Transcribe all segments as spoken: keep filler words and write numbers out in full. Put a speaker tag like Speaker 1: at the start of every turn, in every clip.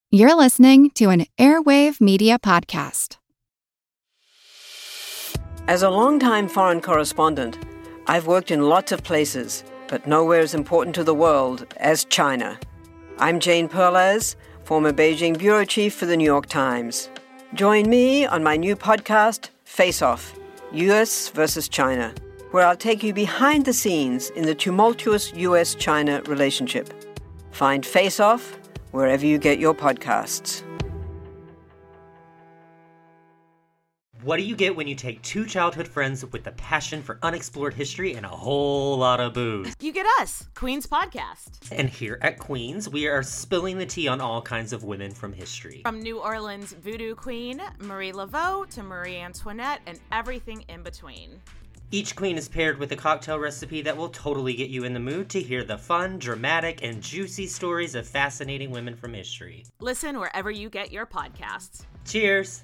Speaker 1: You're listening to an Airwave Media Podcast.
Speaker 2: As a longtime foreign correspondent, I've worked in lots of places, but nowhere as important to the world as China. I'm Jane Perlez, former Beijing bureau chief for the New York Times. Join me on my new podcast, Face Off, U S versus China, where I'll take you behind the scenes in the tumultuous U S China relationship. Find Face Off wherever you get your podcasts.
Speaker 3: What do you get when you take two childhood friends with a passion for unexplored history and a whole lot of booze?
Speaker 4: You get us, Queen's Podcast.
Speaker 3: And here at Queen's, we are spilling the tea on all kinds of women from history.
Speaker 4: From New Orleans voodoo queen, Marie Laveau, to Marie Antoinette, and everything in between.
Speaker 3: Each queen is paired with a cocktail recipe that will totally get you in the mood to hear the fun, dramatic, and juicy stories of fascinating women from history.
Speaker 4: Listen wherever you get your podcasts.
Speaker 3: Cheers!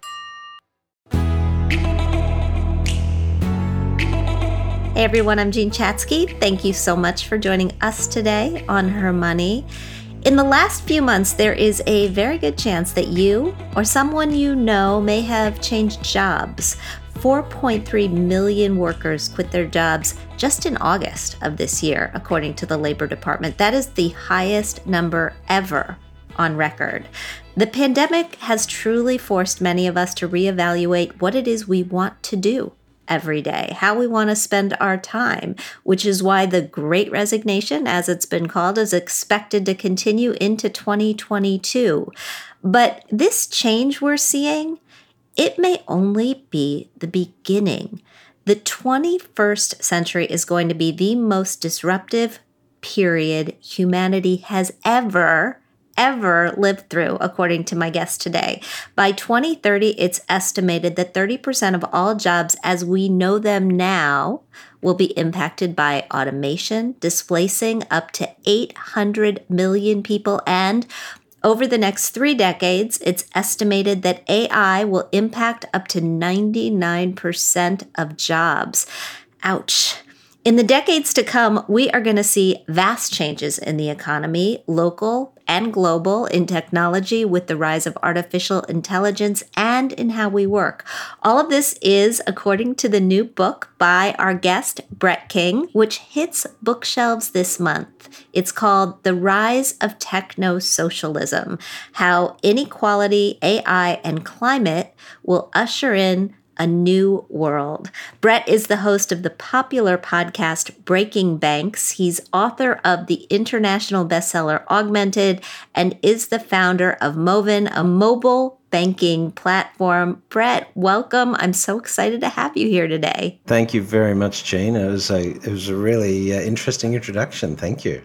Speaker 5: Hey everyone, I'm Jean Chatzky. Thank you so much for joining us today on Her Money. In the last few months, there is a very good chance that you or someone you know may have changed jobs. four point three million workers quit their jobs just in August of this year, according to the Labor Department. That is the highest number ever on record. The pandemic has truly forced many of us to reevaluate what it is we want to do every day, how we want to spend our time, which is why the Great Resignation, as it's been called, is expected to continue into twenty twenty-two. But this change we're seeing, it may only be the beginning. The twenty-first century is going to be the most disruptive period humanity has ever, ever lived through, according to my guest today. By twenty thirty, it's estimated that thirty percent of all jobs as we know them now will be impacted by automation, displacing up to eight hundred million people. And over the next three decades, it's estimated that A I will impact up to ninety-nine percent of jobs. Ouch. In the decades to come, we are going to see vast changes in the economy, local and global, in technology with the rise of artificial intelligence, and in how we work. All of this is according to the new book by our guest, Brett King, which hits bookshelves this month. It's called The Rise of Techno-Socialism: How Inequality, A I, and Climate Will Usher in a New World. Brett is the host of the popular podcast Breaking Banks. He's author of the international bestseller Augmented and is the founder of Moven, a mobile banking platform. Brett, welcome. I'm so excited to have you here today.
Speaker 6: Thank you very much, Jane. It was a, it was a really uh, interesting introduction. Thank you.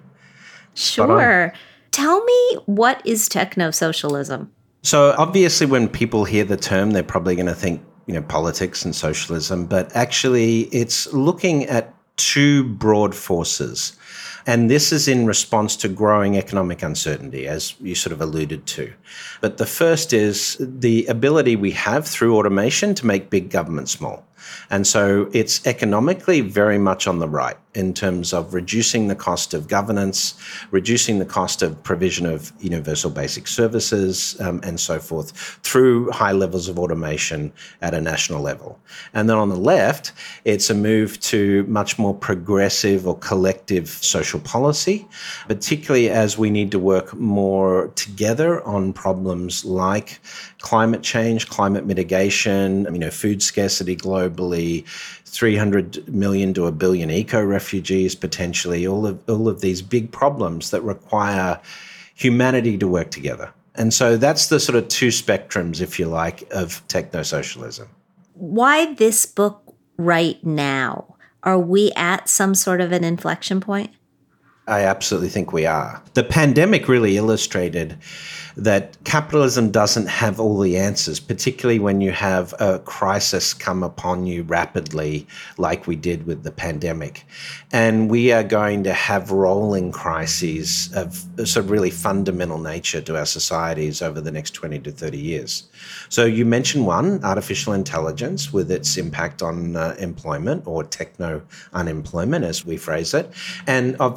Speaker 5: Sure. Tell me, what is techno-socialism?
Speaker 6: So obviously when people hear the term, they're probably going to think, you know, politics and socialism, but actually it's looking at two broad forces. And this is in response to growing economic uncertainty, as you sort of alluded to. But the first is the ability we have through automation to make big government small. And so it's economically very much on the right in terms of reducing the cost of governance, reducing the cost of provision of universal basic services, um, and so forth, through high levels of automation at a national level. And then on the left, it's a move to much more progressive or collective social policy, particularly as we need to work more together on problems like climate change, climate mitigation, you know, food scarcity globally, three hundred million to a billion eco-refugees potentially, all of all of these big problems that require humanity to work together. And so that's the sort of two spectrums, if you like, of techno-socialism.
Speaker 5: Why this book right now? Are we at some sort of an inflection point?
Speaker 6: I absolutely think we are. The pandemic really illustrated that capitalism doesn't have all the answers, particularly when you have a crisis come upon you rapidly like we did with the pandemic. And we are going to have rolling crises of a sort of really fundamental nature to our societies over the next twenty to thirty years. So you mentioned one, artificial intelligence, with its impact on uh, employment, or techno-unemployment, as we phrase it, and obviously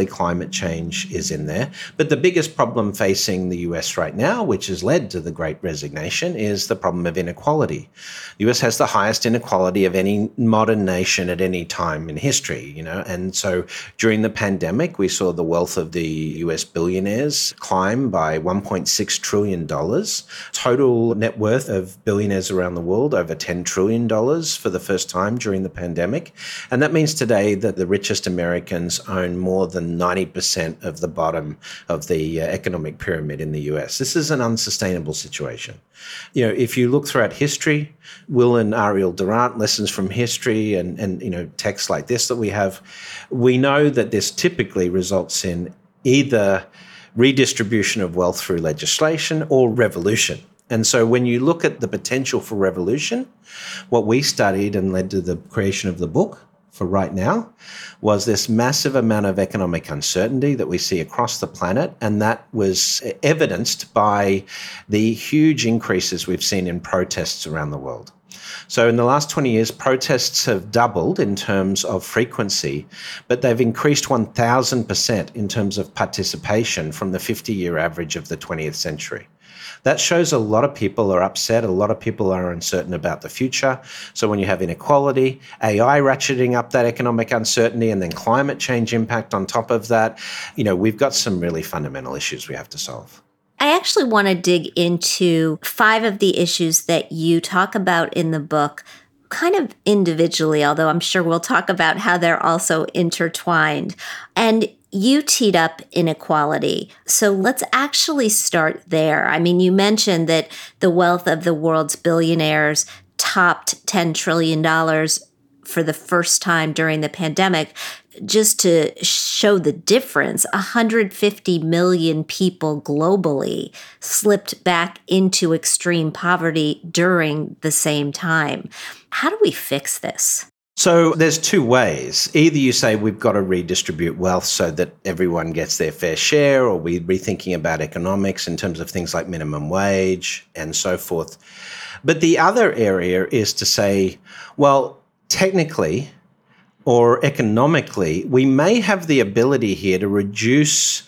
Speaker 6: climate change is in there. But the biggest problem facing the U S right now, which has led to the Great Resignation, is the problem of inequality. The U S has the highest inequality of any modern nation at any time in history, you know, and so during the pandemic, we saw the wealth of the U S billionaires climb by one point six trillion dollars. Total net worth of billionaires around the world over ten trillion dollars for the first time during the pandemic. And that means today that the richest Americans own more than ninety percent of the bottom of the uh, economic pyramid in the U S. This is an unsustainable situation. You know, if you look throughout history, Will and Ariel Durant, Lessons from History, and, and you know, texts like this that we have, we know that this typically results in either redistribution of wealth through legislation or revolution. And so when you look at the potential for revolution, what we studied and led to the creation of the book for Right Now was this massive amount of economic uncertainty that we see across the planet, and that was evidenced by the huge increases we've seen in protests around the world. So in the last twenty years, protests have doubled in terms of frequency, but they've increased one thousand percent in terms of participation from the fifty-year average of the twentieth century. That shows a lot of people are upset, a lot of people are uncertain about the future. So when you have inequality, A I ratcheting up that economic uncertainty, and then climate change impact on top of that, you know, we've got some really fundamental issues we have to solve.
Speaker 5: I actually want to dig into five of the issues that you talk about in the book, kind of individually, although I'm sure we'll talk about how they're also intertwined. And you teed up inequality. So let's actually start there. I mean, you mentioned that the wealth of the world's billionaires topped ten trillion dollars for the first time during the pandemic. Just to show the difference, one hundred fifty million people globally slipped back into extreme poverty during the same time. How do we fix this?
Speaker 6: So there's two ways. Either you say we've got to redistribute wealth so that everyone gets their fair share, or we're rethinking about economics in terms of things like minimum wage and so forth. But the other area is to say, well, technically or economically, we may have the ability here to reduce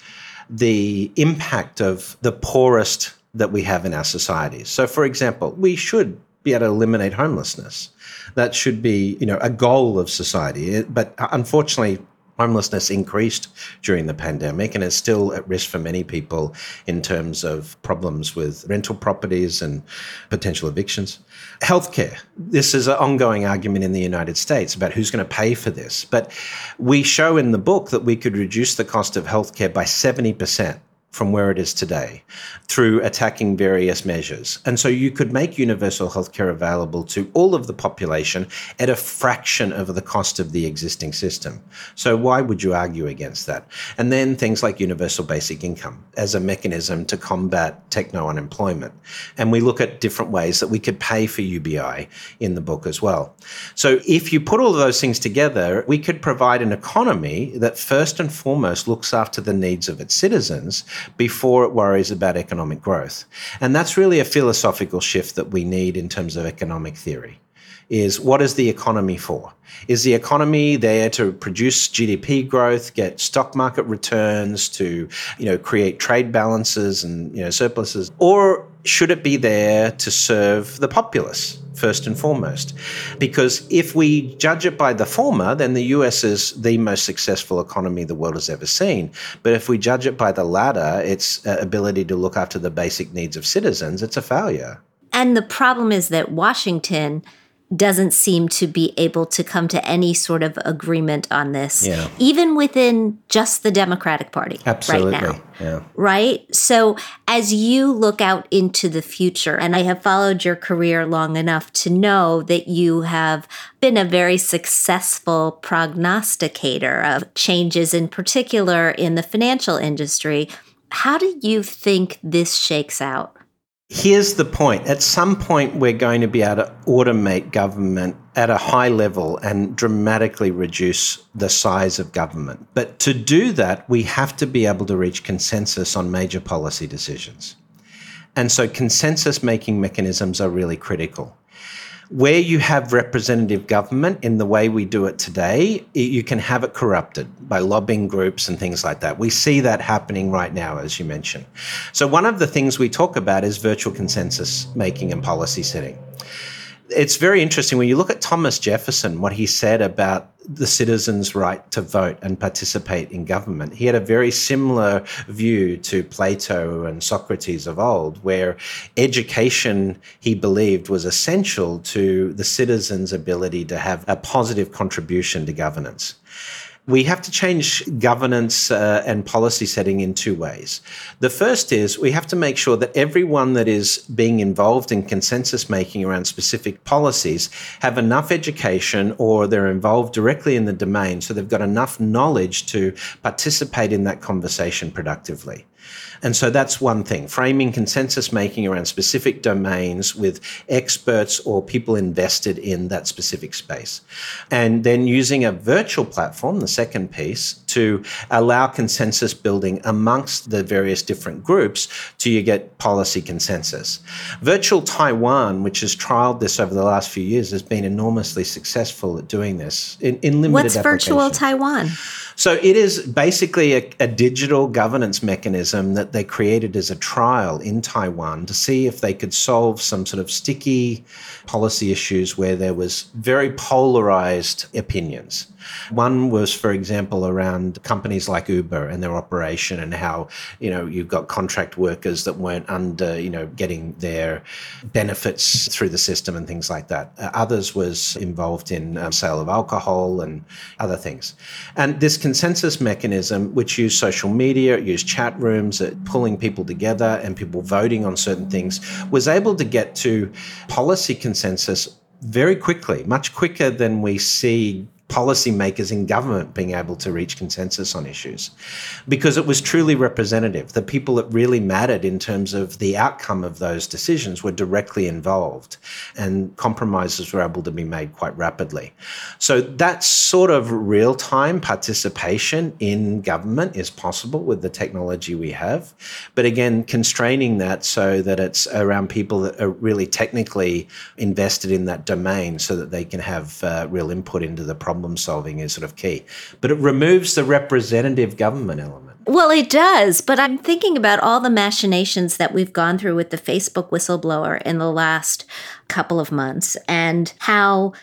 Speaker 6: the impact of the poorest that we have in our societies. So, for example, we should be able to eliminate homelessness. That should be, you know, a goal of society. But unfortunately, homelessness increased during the pandemic and is still at risk for many people in terms of problems with rental properties and potential evictions. Healthcare. This is an ongoing argument in the United States about who's going to pay for this. But we show in the book that we could reduce the cost of healthcare by seventy percent from where it is today through attacking various measures. And so you could make universal healthcare available to all of the population at a fraction of the cost of the existing system. So why would you argue against that? And then things like universal basic income as a mechanism to combat techno-unemployment. And we look at different ways that we could pay for U B I in the book as well. So if you put all of those things together, we could provide an economy that first and foremost looks after the needs of its citizens before it worries about economic growth. And that's really a philosophical shift that we need in terms of economic theory, is what is the economy for? Is the economy there to produce G D P growth, get stock market returns, to, you know, create trade balances and, you know, surpluses? Or should it be there to serve the populace first and foremost? Because if we judge it by the former, then the U S is the most successful economy the world has ever seen. But if we judge it by the latter, its ability to look after the basic needs of citizens, it's a failure.
Speaker 5: And the problem is that Washington doesn't seem to be able to come to any sort of agreement on this,
Speaker 6: yeah.
Speaker 5: even within just the Democratic Party
Speaker 6: Absolutely.
Speaker 5: right now.
Speaker 6: Yeah.
Speaker 5: Right? So as you look out into the future, and I have followed your career long enough to know that you have been a very successful prognosticator of changes, in particular in the financial industry, how do you think this shakes out?
Speaker 6: Here's the point. At some point, we're going to be able to automate government at a high level and dramatically reduce the size of government. But to do that, we have to be able to reach consensus on major policy decisions. And so consensus-making mechanisms are really critical. Where you have representative government in the way we do it today, you can have it corrupted by lobbying groups and things like that. We see that happening right now, as you mentioned. So one of the things we talk about is virtual consensus making and policy setting. It's very interesting when you look at Thomas Jefferson, what he said about the citizens' right to vote and participate in government. He had a very similar view to Plato and Socrates of old, where education, he believed, was essential to the citizens' ability to have a positive contribution to governance. We have to change governance uh, and policy setting in two ways. The first is we have to make sure that everyone that is being involved in consensus making around specific policies have enough education or they're involved directly in the domain so they've got enough knowledge to participate in that conversation productively. And so that's one thing, framing consensus making around specific domains with experts or people invested in that specific space. And then using a virtual platform, the second piece, to allow consensus building amongst the various different groups till you get policy consensus. Virtual Taiwan, which has trialed this over the last few years, has been enormously successful at doing this in, in limited
Speaker 5: What's
Speaker 6: application.
Speaker 5: Virtual Taiwan?
Speaker 6: So it is basically a, a digital governance mechanism that they created as a trial in Taiwan to see if they could solve some sort of sticky policy issues where there was very polarized opinions. One was, for example, around companies like Uber and their operation and how, you know, you've got contract workers that weren't under, you know, getting their benefits through the system and things like that. Uh, others was involved in um, sale of alcohol and other things. And this consensus mechanism, which used social media, used chat rooms, uh, pulling people together and people voting on certain things, was able to get to policy consensus very quickly, much quicker than we see policymakers in government being able to reach consensus on issues, because it was truly representative. The people that really mattered in terms of the outcome of those decisions were directly involved, and compromises were able to be made quite rapidly. So that sort of real-time participation in government is possible with the technology we have, but again, constraining that so that it's around people that are really technically invested in that domain so that they can have uh, real input into the problem solving is sort of key. But it removes the representative government element.
Speaker 5: Well, it does, but I'm thinking about all the machinations that we've gone through with the Facebook whistleblower in the last couple of months and how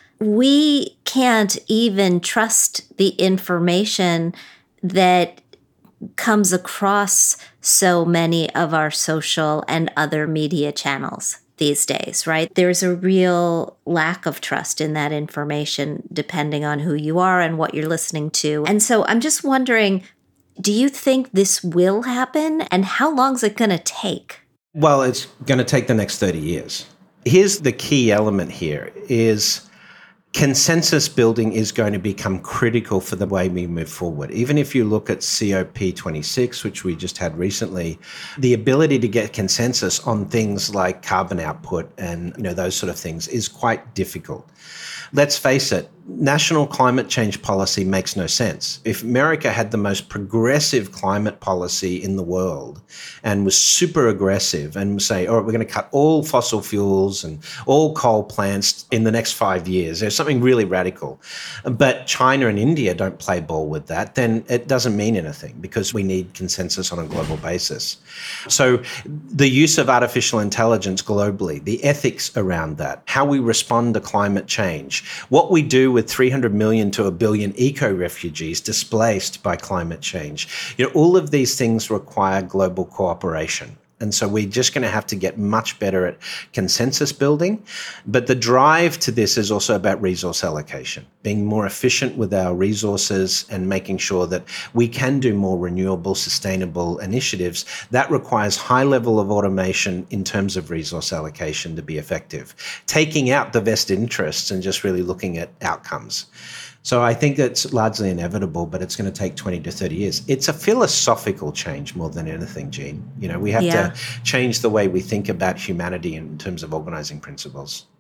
Speaker 5: we can't even trust the information that comes across so many of our social and other media channels these days, right? There's a real lack of trust in that information depending on who you are and what you're listening to. And so I'm just wondering, do you think this will happen? And how long is it going to take?
Speaker 6: Well, it's going to take the next thirty years. Here's the key element here is consensus building is going to become critical for the way we move forward. Even if you look at C O P twenty-six, which we just had recently, the ability to get consensus on things like carbon output and, you know, those sort of things is quite difficult. Let's face it, national climate change policy makes no sense. If America had the most progressive climate policy in the world and was super aggressive and say, all right, we're going to cut all fossil fuels and all coal plants in the next five years, there's something really radical. But China and India don't play ball with that, then it doesn't mean anything because we need consensus on a global basis. So the use of artificial intelligence globally, the ethics around that, how we respond to climate change, what we do with three hundred million to a billion eco-refugees displaced by climate change. You know, all of these things require global cooperation. And so we're just going to have to get much better at consensus building. But the drive to this is also about resource allocation, being more efficient with our resources and making sure that we can do more renewable, sustainable initiatives. That requires high level of automation in terms of resource allocation to be effective, taking out the vested interests and just really looking at outcomes. So I think that's largely inevitable, but it's going to take twenty to thirty years. It's a philosophical change more than anything, Jean. You know, we have
Speaker 5: yeah.
Speaker 6: to change the way we think about humanity in terms of organizing principles.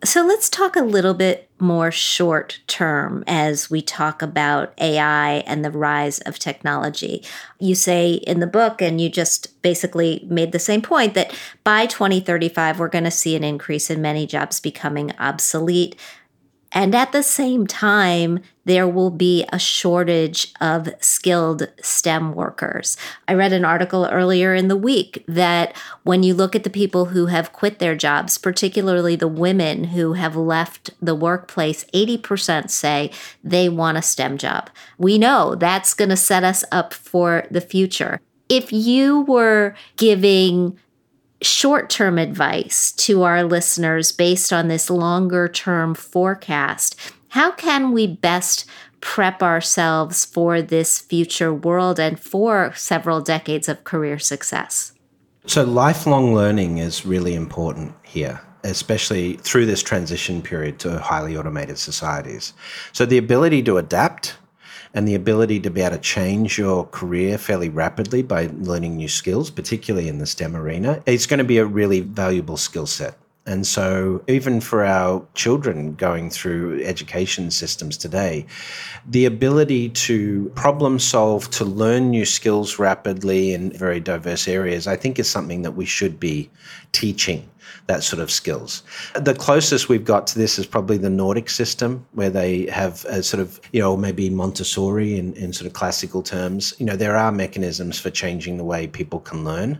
Speaker 5: So let's talk a little bit more short term as we talk about A I and the rise of technology. You say in the book, and you just basically made the same point, that by twenty thirty-five, we're going to see an increase in many jobs becoming obsolete. And at the same time, there will be a shortage of skilled STEM workers. I read an article earlier in the week that when you look at the people who have quit their jobs, particularly the women who have left the workplace, eighty percent say they want a STEM job. We know that's going to set us up for the future. If you were giving short-term advice to our listeners based on this longer-term forecast, how can we best prep ourselves for this future world and for several decades of career success?
Speaker 6: So lifelong learning is really important here, especially through this transition period to highly automated societies. So the ability to adapt and the ability to be able to change your career fairly rapidly by learning new skills, particularly in the STEM arena, it's going to be a really valuable skill set. And so even for our children going through education systems today, the ability to problem solve, to learn new skills rapidly in very diverse areas, I think is something that we should be teaching, that sort of skills. The closest we've got to this is probably the Nordic system, where they have a sort of, you know, maybe Montessori in, in sort of classical terms. You know, there are mechanisms for changing the way people can learn.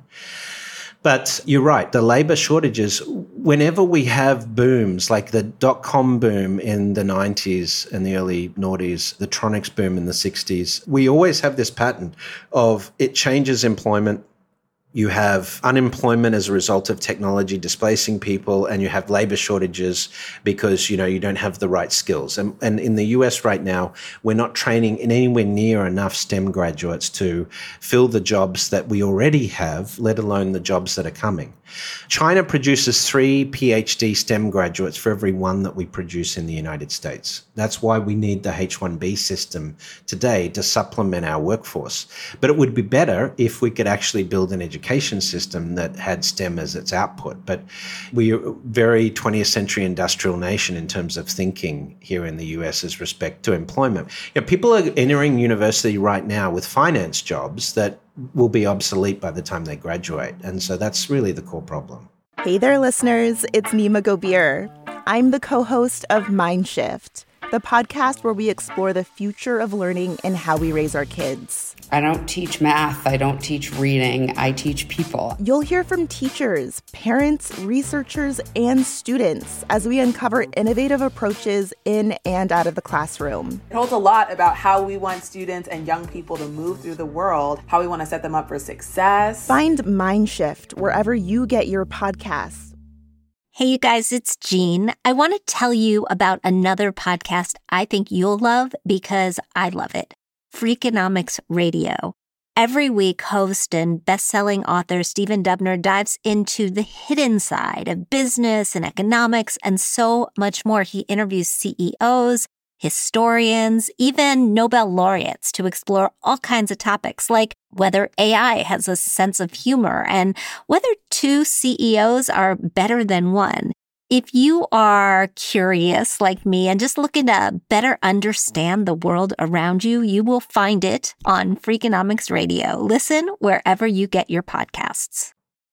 Speaker 6: But you're right, the labor shortages, whenever we have booms like the dot-com boom in the nineties and the early noughties, the Tronics boom in the sixties, we always have this pattern of it changes employment. You have unemployment as a result of technology displacing people, and you have labor shortages because, you know, you don't have the right skills. And, and in the U S right now, we're not training in anywhere near enough STEM graduates to fill the jobs that we already have, let alone the jobs that are coming. China produces three PhD STEM graduates for every one that we produce in the United States. That's why we need the H one B system today to supplement our workforce. But it would be better if we could actually build an education system that had STEM as its output. But we're a very twentieth century industrial nation in terms of thinking here in the U S as respect to employment. You know, people are entering university right now with finance jobs that will be obsolete by the time they graduate. And so that's really the core problem.
Speaker 7: Hey there, listeners. It's Nima Gobir. I'm the co-host of Mindshift, the podcast where we explore the future of learning and how we raise our kids.
Speaker 8: I don't teach math. I don't teach reading. I teach people.
Speaker 7: You'll hear from teachers, parents, researchers, and students as we uncover innovative approaches in and out of the classroom.
Speaker 9: It holds a lot about how we want students and young people to move through the world, how we want to set them up for success.
Speaker 7: Find Mindshift wherever you get your podcasts.
Speaker 5: Hey, you guys, it's Jean. I want to tell you about another podcast I think you'll love because I love it. Freakonomics Radio. Every week, host and best-selling author Stephen Dubner dives into the hidden side of business and economics and so much more. He interviews C E Os, historians, even Nobel laureates to explore all kinds of topics like whether A I has a sense of humor and whether two C E Os are better than one. If you are curious like me and just looking to better understand the world around you, you will find it on Freakonomics Radio. Listen wherever you get your podcasts.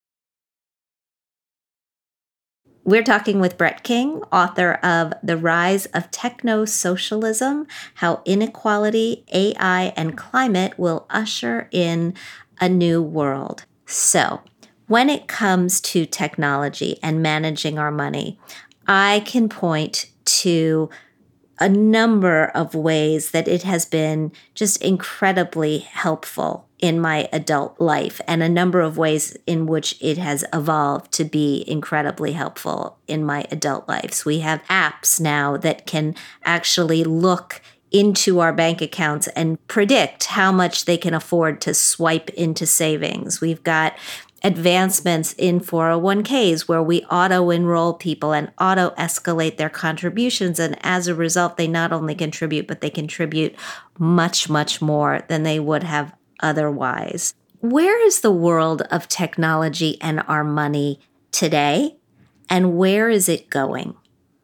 Speaker 5: We're talking with Brett King, author of The Rise of Techno-Socialism, How Inequality, A I, and Climate Will Usher in a New World. So, when it comes to technology and managing our money, I can point to a number of ways that it has been just incredibly helpful in my adult life, and a number of ways in which it has evolved to be incredibly helpful in my adult lives. We have apps now that can actually look into our bank accounts and predict how much they can afford to swipe into savings. We've got advancements in four oh one k's where we auto-enroll people and auto-escalate their contributions. And as a result, they not only contribute, but they contribute much, much more than they would have otherwise. Where is the world of technology and our money today? And where is it going?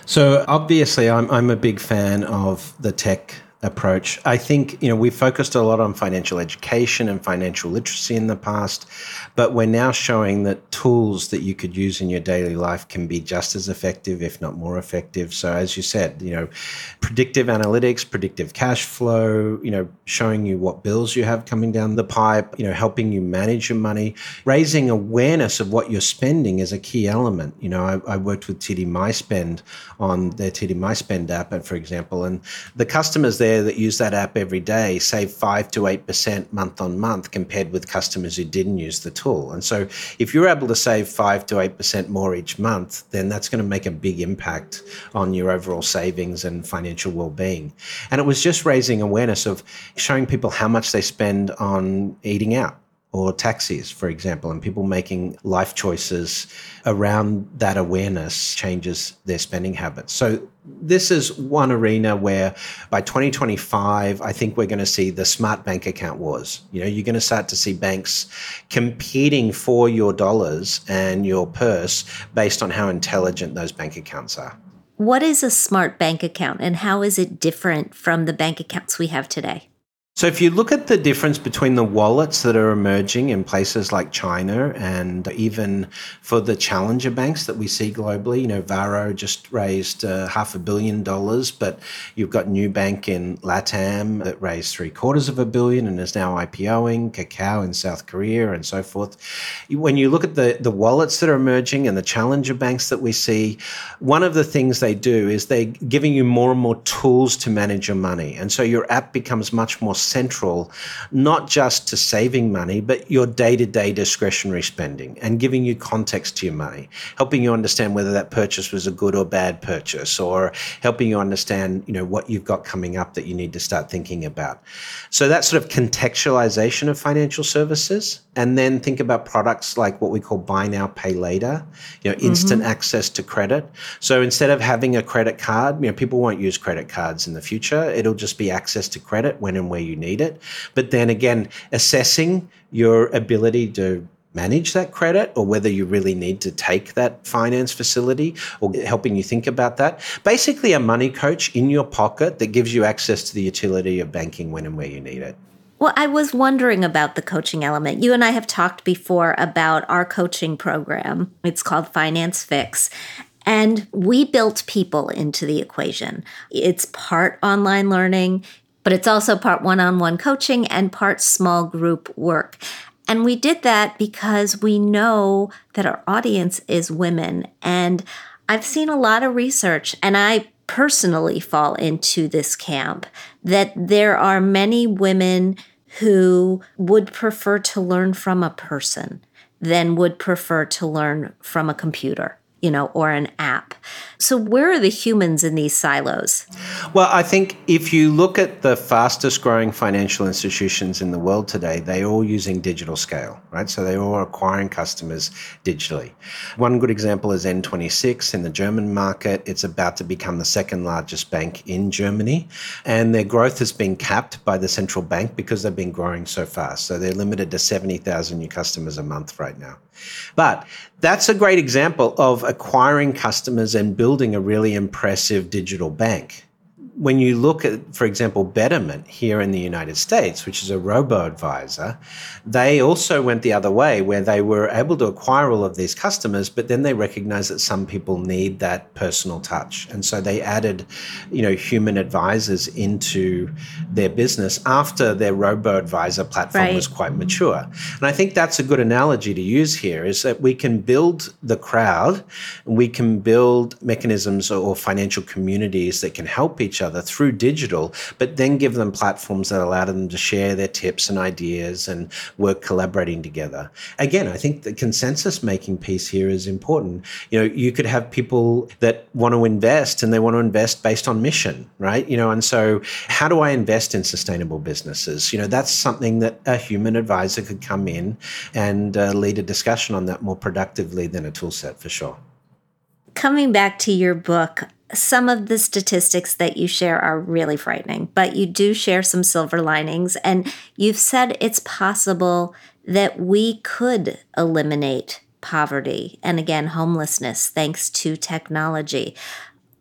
Speaker 6: So obviously, I'm I'm a big fan of the tech approach. I think, you know, we focused a lot on financial education and financial literacy in the past, but we're now showing that tools that you could use in your daily life can be just as effective, if not more effective. So as you said, you know, predictive analytics, predictive cash flow, you know, showing you what bills you have coming down the pipe, you know, helping you manage your money, raising awareness of what you're spending is a key element. You know, I, I worked with T D MySpend on their T D MySpend app, for example, and the customers there that use that app every day save five to eight percent month on month compared with customers who didn't use the tool. And so if you're able to save five to eight percent more each month, then that's going to make a big impact on your overall savings and financial well-being. And it was just raising awareness of showing people how much they spend on eating out or taxis, for example, and people making life choices around that awareness changes their spending habits. So this is one arena where by twenty twenty-five, I think we're going to see the smart bank account wars. You know, you're going to start to see banks competing for your dollars and your purse based on how intelligent those bank accounts are.
Speaker 5: What is a smart bank account and how is it different from the bank accounts we have today?
Speaker 6: So if you look at the difference between the wallets that are emerging in places like China and even for the challenger banks that we see globally, you know, Varo just raised uh, half a billion dollars, but you've got Nubank in LATAM that raised three quarters of a billion and is now IPOing, Kakao in South Korea and so forth. When you look at the, the wallets that are emerging and the challenger banks that we see, one of the things they do is they're giving you more and more tools to manage your money. And so your app becomes much more central, not just to saving money, but your day-to-day discretionary spending and giving you context to your money, helping you understand whether that purchase was a good or bad purchase, or helping you understand, you know, what you've got coming up that you need to start thinking about. So that sort of contextualization of financial services, and then think about products like what we call buy now, pay later, you know, instant mm-hmm. access to credit. So instead of having a credit card, you know, people won't use credit cards in the future. It'll just be access to credit when and where you need it. But then again, assessing your ability to manage that credit or whether you really need to take that finance facility or helping you think about that. Basically a money coach in your pocket that gives you access to the utility of banking when and where you need it.
Speaker 5: Well, I was wondering about the coaching element. You and I have talked before about our coaching program. It's called Finance Fix. And we built people into the equation. It's part online learning, but it's also part one-on-one coaching and part small group work. And we did that because we know that our audience is women. And I've seen a lot of research, and I personally fall into this camp, that there are many women who would prefer to learn from a person than would prefer to learn from a computer, you know, or an app. So where are the humans in these silos?
Speaker 6: Well, I think if you look at the fastest growing financial institutions in the world today, they're all using digital scale, right? So they're all acquiring customers digitally. One good example is N twenty-six in the German market. It's about to become the second largest bank in Germany. And their growth has been capped by the central bank because they've been growing so fast. So they're limited to seventy thousand new customers a month right now. But that's a great example of acquiring customers and building a really impressive digital bank. When you look at, for example, Betterment here in the United States, which is a robo-advisor, they also went the other way where they were able to acquire all of these customers, but then they recognized that some people need that personal touch. And so they added, you know, human advisors into their business after their robo-advisor platform right. was quite mature. And I think that's a good analogy to use here, is that we can build the crowd, and we can build mechanisms or financial communities that can help each other through digital, but then give them platforms that allow them to share their tips and ideas and work collaborating together. Again, I think the consensus making piece here is important. You know, you could have people that want to invest and they want to invest based on mission, right? You know, and so how do I invest in sustainable businesses? You know, that's something that a human advisor could come in and uh, lead a discussion on that more productively than a tool set for sure.
Speaker 5: Coming back to your book, some of the statistics that you share are really frightening, but you do share some silver linings. And you've said it's possible that we could eliminate poverty and, again, homelessness thanks to technology.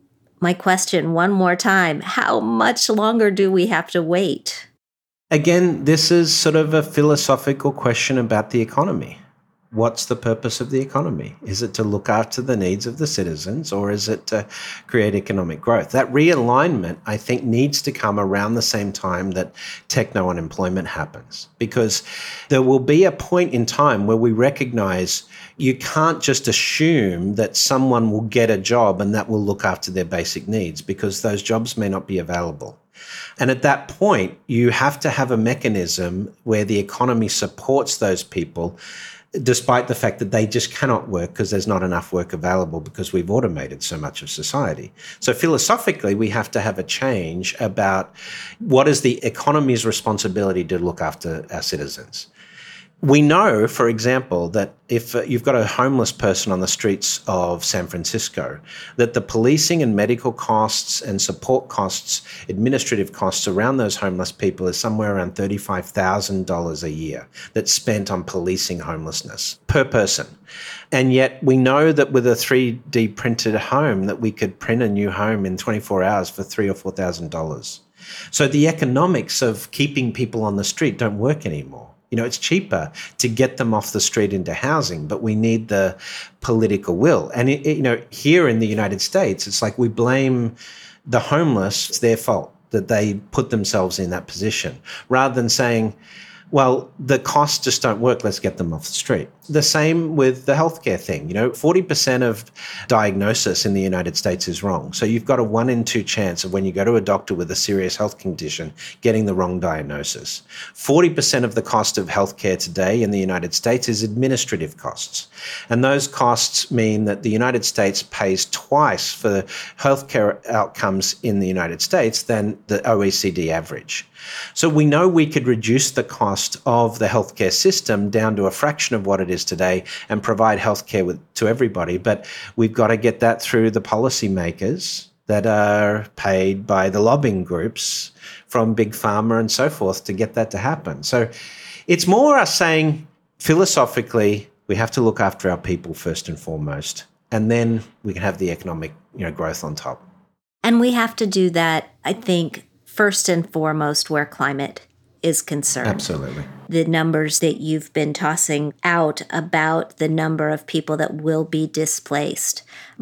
Speaker 5: My question one more time, how much longer do we have to wait?
Speaker 6: Again, this is sort of a philosophical question about the economy. What's the purpose of the economy? Is it to look after the needs of the citizens, or is it to create economic growth? That realignment, I think, needs to come around the same time that techno unemployment happens, because there will be a point in time where we recognize you can't just assume that someone will get a job and that will look after their basic needs, because those jobs may not be available. And at that point, you have to have a mechanism where the economy supports those people, despite the fact that they just cannot work because there's not enough work available because we've automated so much of society. So philosophically, we have to have a change about what is the economy's responsibility to look after our citizens. We know, for example, that if uh, you've got a homeless person on the streets of San Francisco, that the policing and medical costs and support costs, administrative costs around those homeless people is somewhere around thirty-five thousand dollars a year that's spent on policing homelessness per person. And yet we know that with a three D printed home that we could print a new home in twenty-four hours for three thousand dollars or four thousand dollars. So the economics of keeping people on the street don't work anymore. You know, it's cheaper to get them off the street into housing, but we need the political will. And, it, it, you know, here in the United States, it's like we blame the homeless. It's their fault that they put themselves in that position, rather than saying, well, the costs just don't work, let's get them off the street. The same with the healthcare thing. You know, forty percent of diagnosis in the United States is wrong. So you've got a one in two chance of when you go to a doctor with a serious health condition, getting the wrong diagnosis. forty percent of the cost of healthcare today in the United States is administrative costs. And those costs mean that the United States pays twice for healthcare outcomes in the United States than the O E C D average. So we know we could reduce the cost of the healthcare system down to a fraction of what it is today and provide healthcare with, to everybody. But we've got to get that through the policymakers that are paid by the lobbying groups from Big Pharma and so forth to get that to happen. So it's more us saying philosophically, we have to look after our people first and foremost, and then we can have the economic, you know, growth on top.
Speaker 5: And we have to do that, I think, first and foremost where climate is concerned.
Speaker 6: Absolutely.
Speaker 5: The numbers that you've been tossing out about the number of people that will be displaced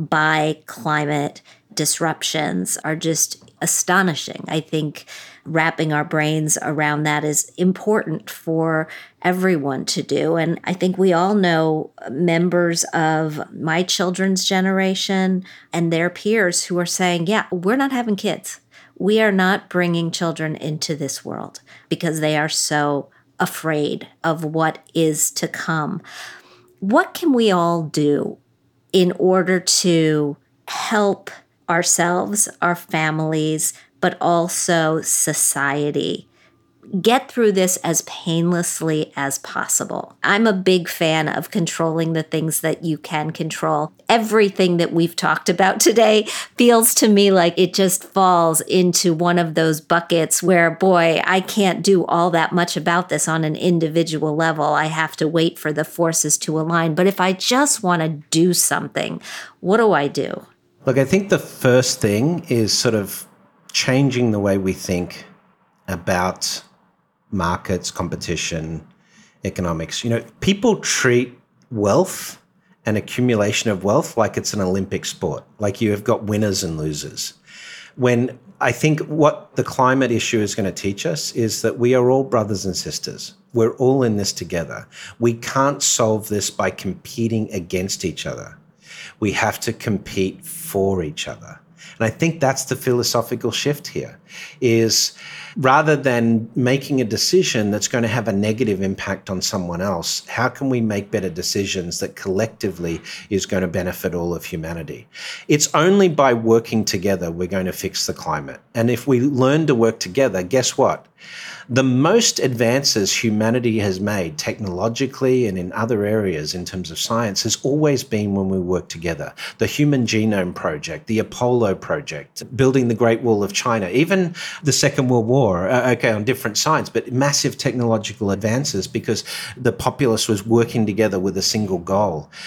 Speaker 5: by climate disruptions are just astonishing. I think wrapping our brains around that is important for everyone to do. And I think we all know members of my children's generation and their peers who are saying, yeah, we're not having kids. We are not bringing children into this world because they are so afraid of what is to come. What can we all do in order to help ourselves, our families, but also society get through this as painlessly as possible? I'm a big fan of controlling the things that you can control. Everything that we've talked about today feels to me like it just falls into one of those buckets where, boy, I can't do all that much about this on an individual level. I have to wait for the forces to align. But if I just want to do something, what do I do?
Speaker 6: Look, I think the first thing is sort of changing the way we think about markets, competition, economics. You know, people treat wealth and accumulation of wealth like it's an Olympic sport, like you have got winners and losers. When I think what the climate issue is going to teach us is that we are all brothers and sisters. We're all in this together. We can't solve this by competing against each other. We have to compete for each other. And I think that's the philosophical shift here, is rather than making a decision that's going to have a negative impact on someone else, how can we make better decisions that collectively is going to benefit all of humanity? It's only by working together we're going to fix the climate. And if we learn to work together, guess what? The most advances humanity has made technologically and in other areas in terms of science has always been when we work together. The Human Genome Project, the Apollo Project, building the Great Wall of China, even the Second World War, uh, okay, on different sides, but massive technological advances because the populace was working together with a single goal.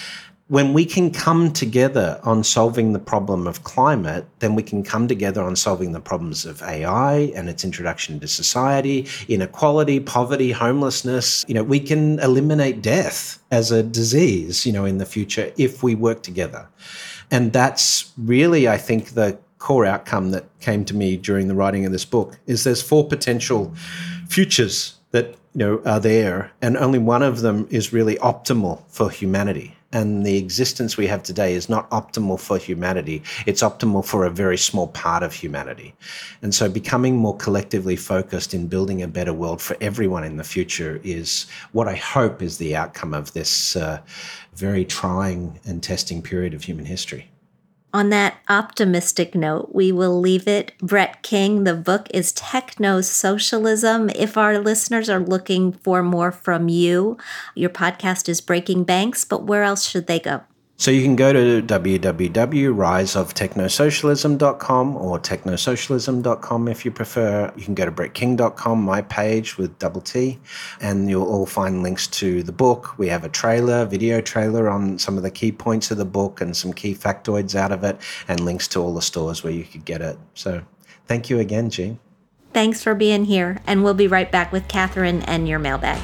Speaker 6: when we can come together on solving the problem of climate, then we can come together on solving the problems of A I and its introduction into society, inequality, poverty, homelessness. You know, we can eliminate death as a disease, you know, in the future if we work together. And that's really, I think, the core outcome that came to me during the writing of this book is there's four potential futures that, you know, are there, and only one of them is really optimal for humanity. And the existence we have today is not optimal for humanity. It's optimal for a very small part of humanity. And so becoming more collectively focused in building a better world for everyone in the future is what I hope is the outcome of this uh, very trying and testing period of human history.
Speaker 5: On that optimistic note, we will leave it. Brett King, the book is Techno-Socialism. If our listeners are looking for more from you, your podcast is Breaking Banks, but where else should they go?
Speaker 6: So you can go to w w w dot rise of techno socialism dot com or techno socialism dot com if you prefer. You can go to brett king dot com, my page with double T, and you'll all find links to the book. We have a trailer, video trailer on some of the key points of the book and some key factoids out of it, and links to all the stores where you could get it. So thank you again, Jean.
Speaker 5: Thanks for being here, and we'll be right back with Catherine and your mailbag.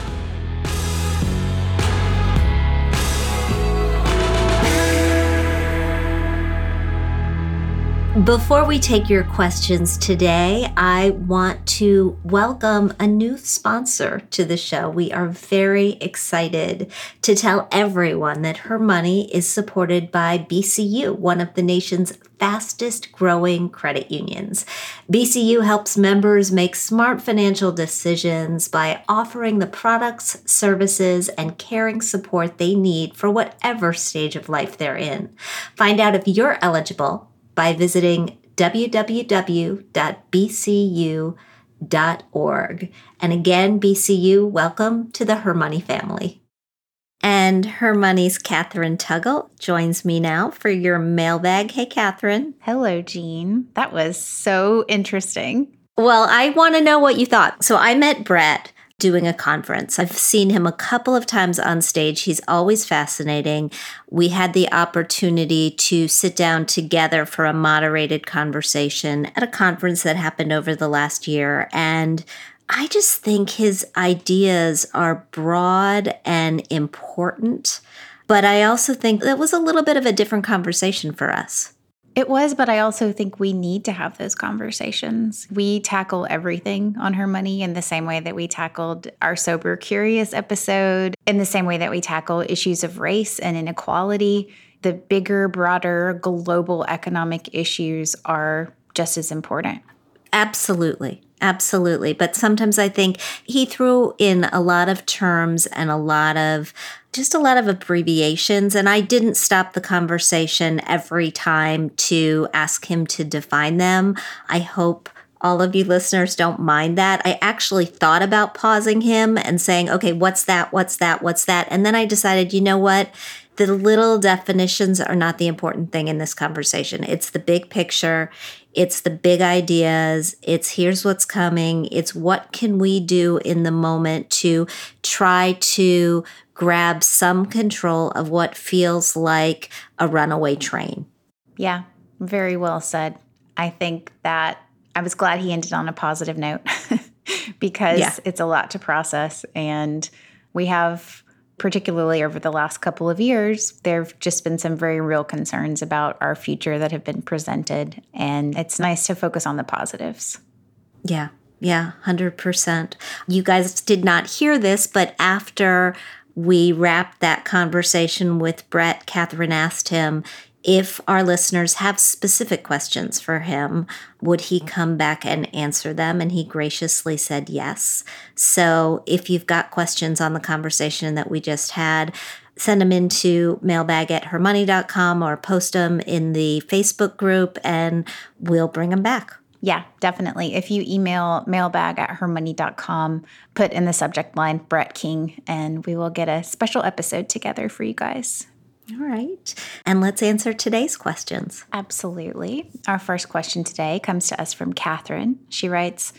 Speaker 5: Before we take your questions today, I want to welcome a new sponsor to the show. We are very excited to tell everyone that Her Money is supported by B C U, one of the nation's fastest growing credit unions. B C U helps members make smart financial decisions by offering the products, services, and caring support they need for whatever stage of life they're in. Find out if you're eligible by visiting w w w dot b c u dot org. And again, B C U, welcome to the Her Money family. And Her Money's Catherine Tuggle joins me now for your mailbag. Hey, Catherine.
Speaker 10: Hello, Jean. That was so interesting.
Speaker 5: Well, I want to know what you thought. So I met Brett doing a conference. I've seen him a couple of times on stage. He's always fascinating. We had the opportunity to sit down together for a moderated conversation at a conference that happened over the last year. And I just think his ideas are broad and important. But I also think that was a little bit of a different conversation for us.
Speaker 10: It was, but I also think we need to have those conversations. We tackle everything on Her Money in the same way that we tackled our Sober Curious episode, in the same way that we tackle issues of race and inequality. The bigger, broader, global economic issues are just as important.
Speaker 5: Absolutely. Absolutely. But sometimes I think he threw in a lot of terms and a lot of, just a lot of abbreviations. And I didn't stop the conversation every time to ask him to define them. I hope all of you listeners don't mind that. I actually thought about pausing him and saying, okay, what's that? What's that? What's that? And then I decided, you know what? The little definitions are not the important thing in this conversation. It's the big picture. It's the big ideas. It's here's what's coming. It's what can we do in the moment to try to grab some control of what feels like a runaway train.
Speaker 10: Yeah, very well said. I think that I was glad he ended on a positive note because yeah. It's a lot to process. And we have, particularly over the last couple of years, there have just been some very real concerns about our future that have been presented. And it's nice to focus on the positives.
Speaker 5: Yeah, yeah, one hundred percent. You guys did not hear this, but after we wrapped that conversation with Brett, Catherine asked him if our listeners have specific questions for him, would he come back and answer them? And he graciously said yes. So if you've got questions on the conversation that we just had, send them into mailbag at her money dot com or post them in the Facebook group and we'll bring them back.
Speaker 10: Yeah, definitely. If you email mailbag at her money dot com, put in the subject line Brett King, and we will get a special episode together for you guys.
Speaker 5: All right. And let's answer today's questions.
Speaker 10: Absolutely. Our first question today comes to us from Catherine. She writes,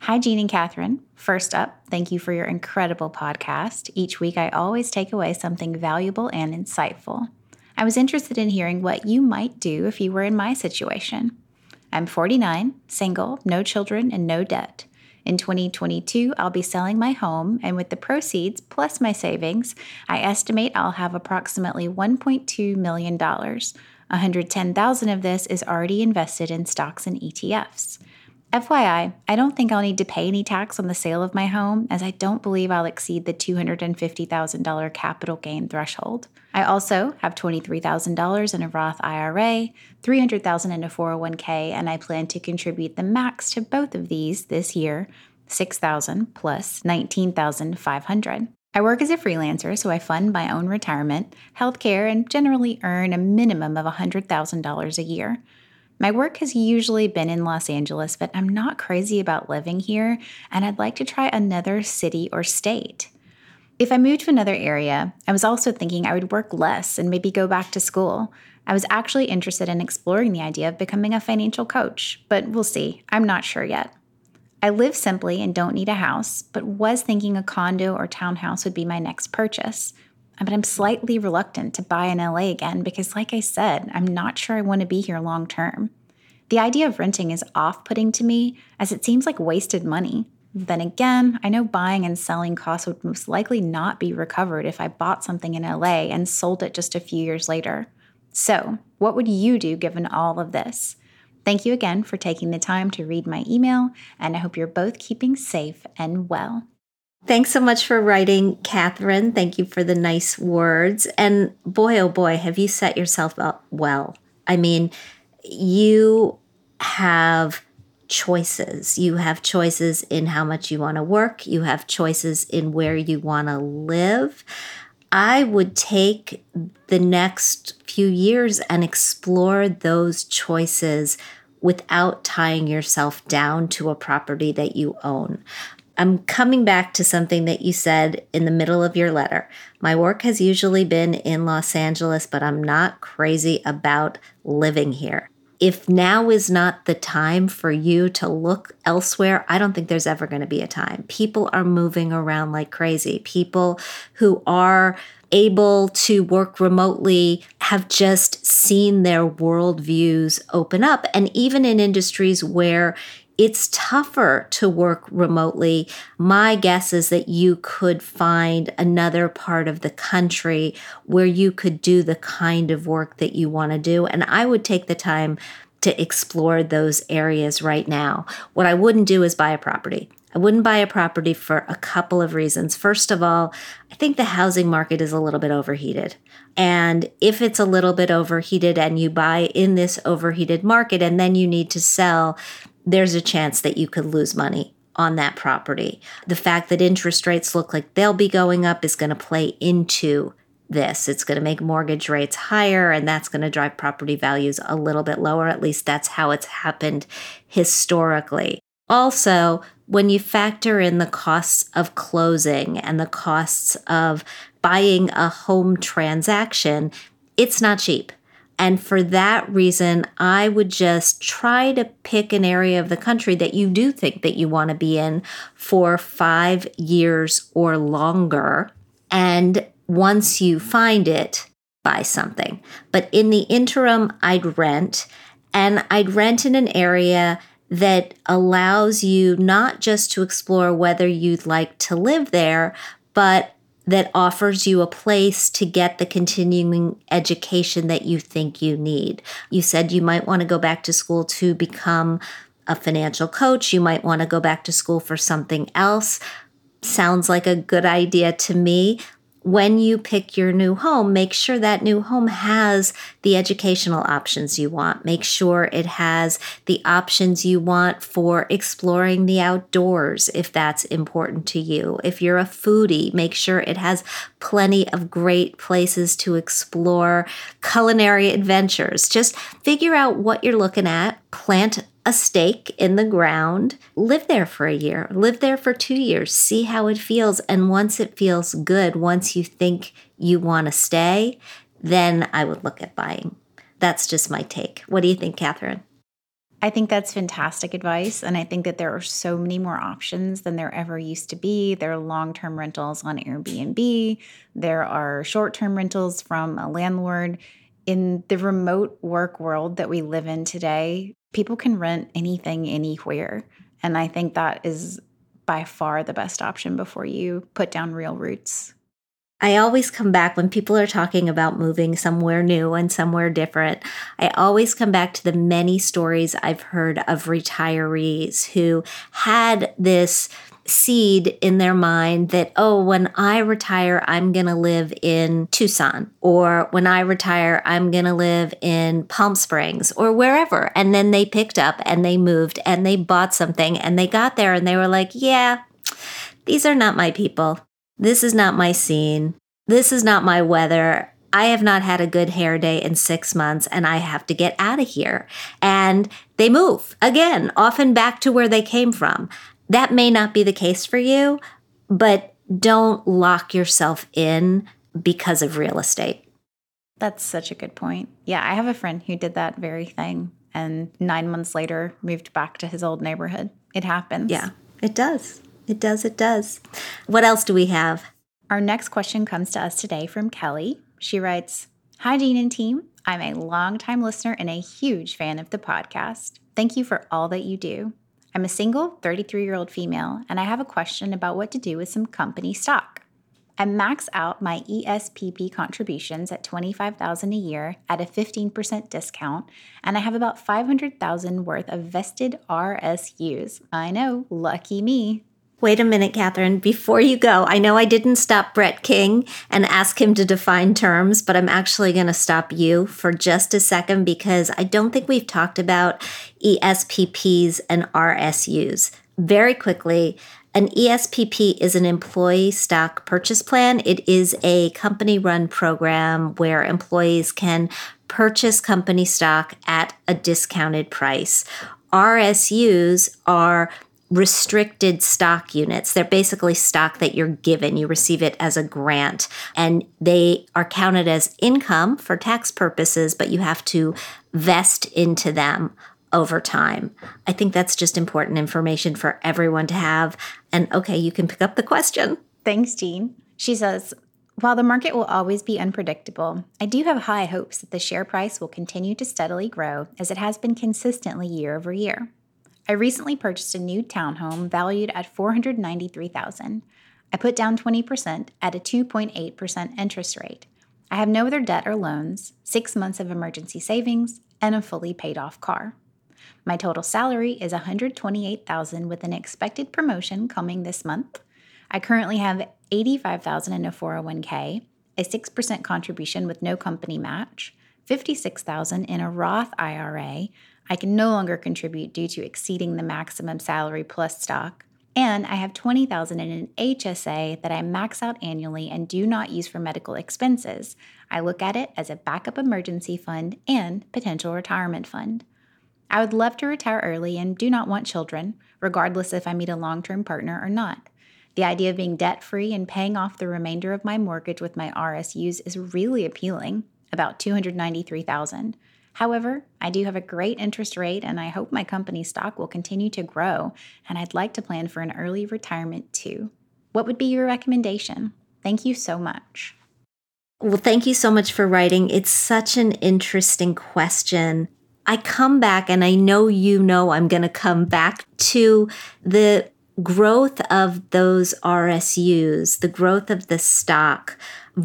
Speaker 10: Hi, Jean and Catherine. First up, thank you for your incredible podcast. Each week, I always take away something valuable and insightful. I was interested in hearing what you might do if you were in my situation. I'm forty-nine, single, no children, and no debt. In twenty twenty-two, I'll be selling my home, and with the proceeds plus my savings, I estimate I'll have approximately one point two million dollars. one hundred ten thousand dollars of this is already invested in stocks and E T Fs. F Y I, I don't think I'll need to pay any tax on the sale of my home, as I don't believe I'll exceed the two hundred fifty thousand dollars capital gain threshold. I also have twenty-three thousand dollars in a Roth I R A, three hundred thousand dollars in a four oh one k, and I plan to contribute the max to both of these this year, six thousand dollars plus nineteen thousand five hundred dollars. I work as a freelancer, so I fund my own retirement, healthcare, and generally earn a minimum of one hundred thousand dollars a year. My work has usually been in Los Angeles, but I'm not crazy about living here, and I'd like to try another city or state. If I moved to another area, I was also thinking I would work less and maybe go back to school. I was actually interested in exploring the idea of becoming a financial coach, but we'll see. I'm not sure yet. I live simply and don't need a house, but was thinking a condo or townhouse would be my next purchase. But I'm slightly reluctant to buy in L A again because, like I said, I'm not sure I want to be here long term. The idea of renting is off-putting to me, as it seems like wasted money. Then again, I know buying and selling costs would most likely not be recovered if I bought something in L A and sold it just a few years later. So, what would you do given all of this? Thank you again for taking the time to read my email, and I hope you're both keeping safe and well.
Speaker 5: Thanks so much for writing, Catherine. Thank you for the nice words. And boy, oh boy, have you set yourself up well. I mean, you have choices. You have choices in how much you want to work. You have choices in where you want to live. I would take the next few years and explore those choices without tying yourself down to a property that you own. I'm coming back to something that you said in the middle of your letter. My work has usually been in Los Angeles, but I'm not crazy about living here. If now is not the time for you to look elsewhere, I don't think there's ever going to be a time. People are moving around like crazy. People who are able to work remotely have just seen their worldviews open up. And even in industries where it's tougher to work remotely, my guess is that you could find another part of the country where you could do the kind of work that you want to do. And I would take the time to explore those areas right now. What I wouldn't do is buy a property. I wouldn't buy a property for a couple of reasons. First of all, I think the housing market is a little bit overheated. And if it's a little bit overheated and you buy in this overheated market and then you need to sell, there's a chance that you could lose money on that property. The fact that interest rates look like they'll be going up is going to play into this. It's going to make mortgage rates higher, and that's going to drive property values a little bit lower. At least that's how it's happened historically. Also, when you factor in the costs of closing and the costs of buying a home transaction, it's not cheap. And for that reason, I would just try to pick an area of the country that you do think that you want to be in for five years or longer. And once you find it, buy something. But in the interim, I'd rent. And I'd rent in an area that allows you not just to explore whether you'd like to live there, but that offers you a place to get the continuing education that you think you need. You said you might want to go back to school to become a financial coach. You might want to go back to school for something else. Sounds like a good idea to me. When you pick your new home, make sure that new home has the educational options you want. Make sure it has the options you want for exploring the outdoors, if that's important to you. If you're a foodie, make sure it has plenty of great places to explore culinary adventures. Just figure out what you're looking at, plant a stake in the ground, live there for a year, live there for two years, see how it feels. And once it feels good, once you think you want to stay, then I would look at buying. That's just my take. What do you think, Catherine?
Speaker 10: I think that's fantastic advice. And I think that there are so many more options than there ever used to be. There are long-term rentals on Airbnb. There are short-term rentals from a landlord. In the remote work world that we live in today, people can rent anything anywhere. And I think that is by far the best option before you put down real roots.
Speaker 5: I always come back when people are talking about moving somewhere new and somewhere different. I always come back to the many stories I've heard of retirees who had this seed in their mind that, oh, when I retire, I'm going to live in Tucson, or when I retire, I'm going to live in Palm Springs or wherever. And then they picked up and they moved and they bought something and they got there and they were like, yeah, these are not my people. This is not my scene. This is not my weather. I have not had a good hair day in six months and I have to get out of here. And they move again, often back to where they came from. That may not be the case for you, but don't lock yourself in because of real estate.
Speaker 10: That's such a good point. Yeah, I have a friend who did that very thing and nine months later moved back to his old neighborhood. It happens.
Speaker 5: Yeah, it does. It does. It does. What else do we have?
Speaker 10: Our next question comes to us today from Kelly. She writes, "Hi, Jean and team. I'm a longtime listener and a huge fan of the podcast. Thank you for all that you do. I'm a single thirty-three-year-old female, and I have a question about what to do with some company stock. I max out my E S P P contributions at twenty-five thousand dollars a year at a fifteen percent discount, and I have about five hundred thousand dollars worth of vested R S Us. I know, lucky me."
Speaker 5: Wait a minute, Catherine. Before you go, I know I didn't stop Brett King and ask him to define terms, but I'm actually going to stop you for just a second because I don't think we've talked about E S P Ps and R S Us. Very quickly, an E S P P is an employee stock purchase plan. It is a company-run program where employees can purchase company stock at a discounted price. R S Us are restricted stock units. They're basically stock that you're given. You receive it as a grant, and they are counted as income for tax purposes, but you have to vest into them over time. I think that's just important information for everyone to have. And okay, you can pick up the question.
Speaker 10: Thanks, Jean. She says, "While the market will always be unpredictable, I do have high hopes that the share price will continue to steadily grow as it has been consistently year over year. I recently purchased a new townhome valued at four hundred ninety-three thousand dollars. I put down twenty percent at a two point eight percent interest rate. I have no other debt or loans, six months of emergency savings, and a fully paid off car. My total salary is one hundred twenty-eight thousand dollars with an expected promotion coming this month. I currently have eighty-five thousand dollars in a four oh one k, a six percent contribution with no company match, fifty-six thousand dollars in a Roth I R A. I can no longer contribute due to exceeding the maximum salary plus stock, and I have twenty thousand dollars in an H S A that I max out annually and do not use for medical expenses. I look at it as a backup emergency fund and potential retirement fund. I would love to retire early and do not want children, regardless if I meet a long-term partner or not. The idea of being debt-free and paying off the remainder of my mortgage with my R S Us is really appealing, about two hundred ninety-three thousand dollars. However, I do have a great interest rate and I hope my company stock will continue to grow, and I'd like to plan for an early retirement too. What would be your recommendation? Thank you so much."
Speaker 5: Well, thank you so much for writing. It's such an interesting question. I come back, and I know you know I'm going to come back to the growth of those R S Us, the growth of the stock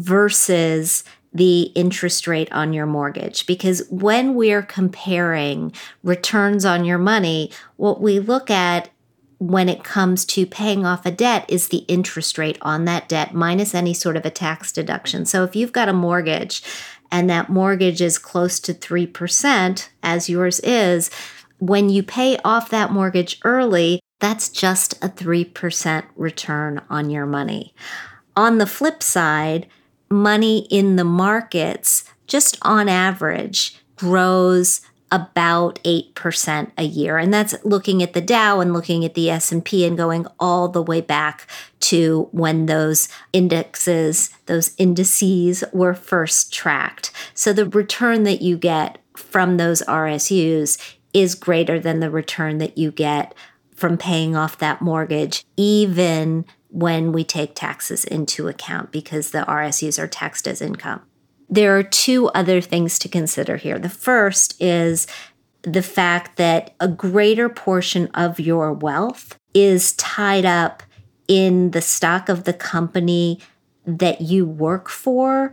Speaker 5: versus the interest rate on your mortgage. Because when we're comparing returns on your money, what we look at when it comes to paying off a debt is the interest rate on that debt minus any sort of a tax deduction. So if you've got a mortgage and that mortgage is close to three percent, as yours is, when you pay off that mortgage early, that's just a three percent return on your money. On the flip side, money in the markets, just on average, grows about eight percent a year. And that's looking at the Dow and looking at the S and P and going all the way back to when those indexes, those indices were first tracked. So the return that you get from those R S Us is greater than the return that you get from paying off that mortgage, even when we take taxes into account, because the R S Us are taxed as income. There are two other things to consider here. The first is the fact that a greater portion of your wealth is tied up in the stock of the company that you work for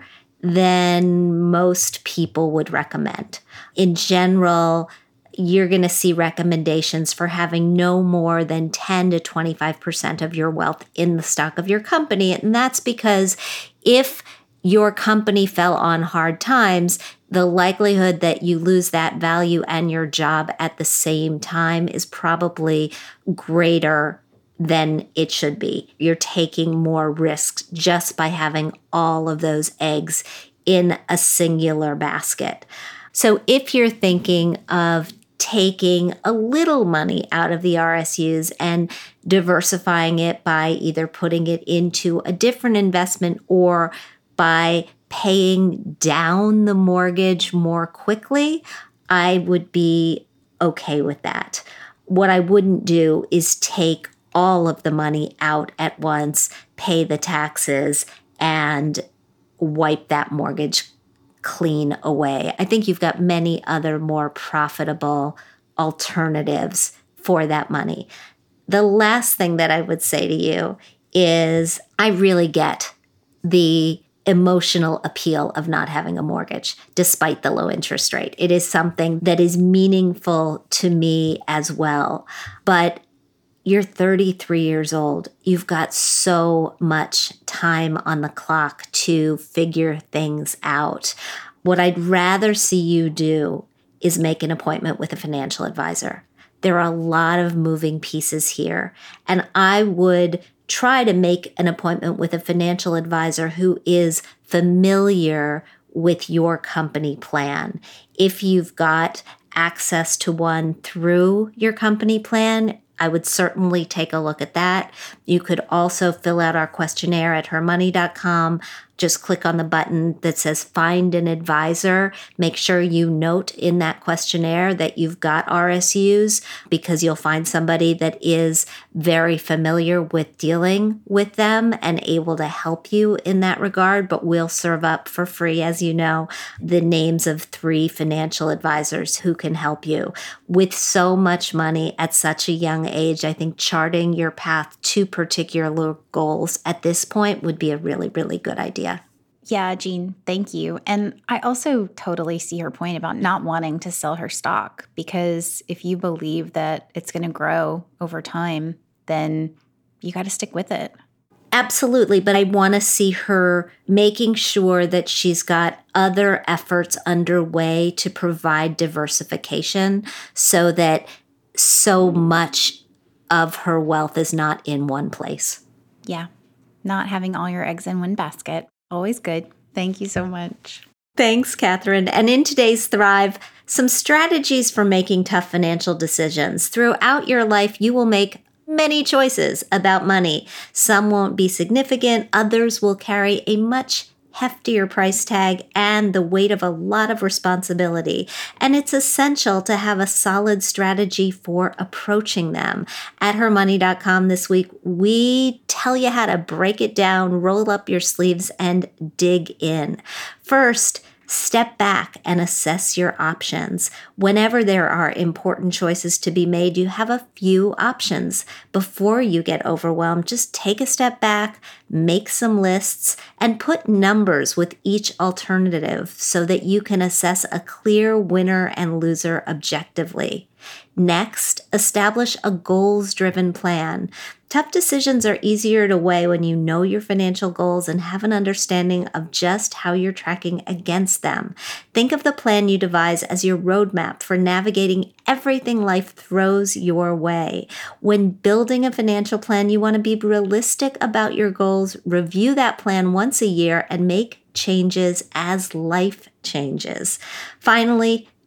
Speaker 5: than most people would recommend. In general, you're going to see recommendations for having no more than ten to twenty-five percent of your wealth in the stock of your company. And that's because if your company fell on hard times, the likelihood that you lose that value and your job at the same time is probably greater than it should be. You're taking more risks just by having all of those eggs in a singular basket. So if you're thinking of taking a little money out of the R S Us and diversifying it by either putting it into a different investment or by paying down the mortgage more quickly, I would be okay with that. What I wouldn't do is take all of the money out at once, pay the taxes, and wipe that mortgage clean away. I think you've got many other more profitable alternatives for that money. The last thing that I would say to you is I really get the emotional appeal of not having a mortgage, despite the low interest rate. It is something that is meaningful to me as well. But you're thirty-three years old. You've got so much time on the clock to figure things out. What I'd rather see you do is make an appointment with a financial advisor. There are a lot of moving pieces here, and I would try to make an appointment with a financial advisor who is familiar with your company plan. If you've got access to one through your company plan, I would certainly take a look at that. You could also fill out our questionnaire at her money dot com. Just click on the button that says Find an Advisor. Make sure you note in that questionnaire that you've got R S Us, because you'll find somebody that is very familiar with dealing with them and able to help you in that regard. But we'll serve up for free, as you know, the names of three financial advisors who can help you. With so much money at such a young age, I think charting your path to particular goals at this point would be a really, really good idea.
Speaker 10: Yeah, Jean, thank you. And I also totally see her point about not wanting to sell her stock, because if you believe that it's going to grow over time, then you got to stick with it.
Speaker 5: Absolutely. But I want to see her making sure that she's got other efforts underway to provide diversification so that so much of her wealth is not in one place.
Speaker 10: Yeah. Not having all your eggs in one basket. Always good. Thank you so much.
Speaker 5: Thanks, Catherine. And in today's Thrive, some strategies for making tough financial decisions. Throughout your life, you will make many choices about money. Some won't be significant. Others will carry a much heftier price tag and the weight of a lot of responsibility. And it's essential to have a solid strategy for approaching them. At her money dot com this week, we tell you how to break it down, roll up your sleeves, and dig in. First, step back and assess your options. Whenever there are important choices to be made, you have a few options. Before you get overwhelmed, just take a step back, make some lists, and put numbers with each alternative so that you can assess a clear winner and loser objectively. Next, establish a goals-driven plan. Tough decisions are easier to weigh when you know your financial goals and have an understanding of just how you're tracking against them. Think of the plan you devise as your roadmap for navigating everything life throws your way. When building a financial plan, you want to be realistic about your goals, review that plan once a year, and make changes as life changes. Finally,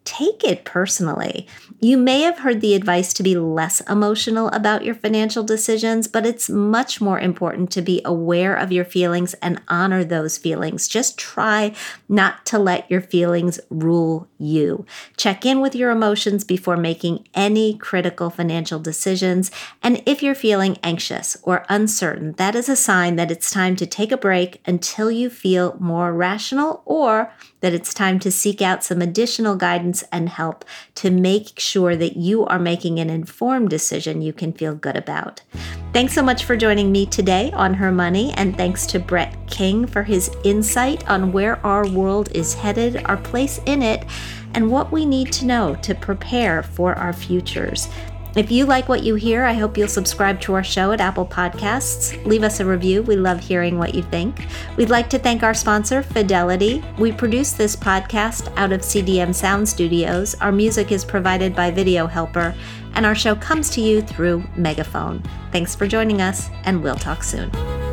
Speaker 5: take it personally. You may have heard the advice to be less emotional about your financial decisions, but it's much more important to be aware of your feelings and honor those feelings. Just try not to let your feelings rule you. Check in with your emotions before making any critical financial decisions. And if you're feeling anxious or uncertain, that is a sign that it's time to take a break until you feel more rational, or that it's time to seek out some additional guidance and help to make sure that you are making an informed decision you can feel good about. Thanks so much for joining me today on Her Money, and thanks to Brett King for his insight on where our world is headed, our place in it, and what we need to know to prepare for our futures. If you like what you hear, I hope you'll subscribe to our show at Apple Podcasts. Leave us a review. We love hearing what you think. We'd like to thank our sponsor, Fidelity. We produce this podcast out of C D M Sound Studios. Our music is provided by Video Helper, and our show comes to you through Megaphone. Thanks for joining us, and we'll talk soon.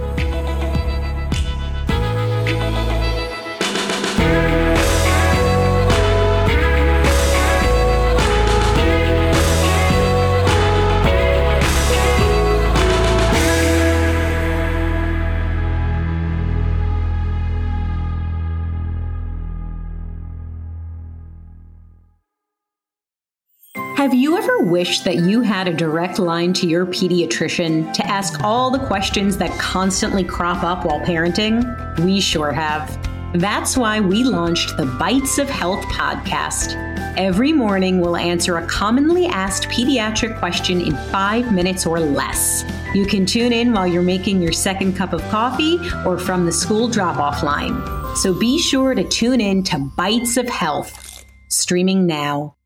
Speaker 11: Have you ever wished that you had a direct line to your pediatrician to ask all the questions that constantly crop up while parenting? We sure have. That's why we launched the Bites of Health podcast. Every morning, we'll answer a commonly asked pediatric question in five minutes or less. You can tune in while you're making your second cup of coffee or from the school drop-off line. So be sure to tune in to Bites of Health, streaming now.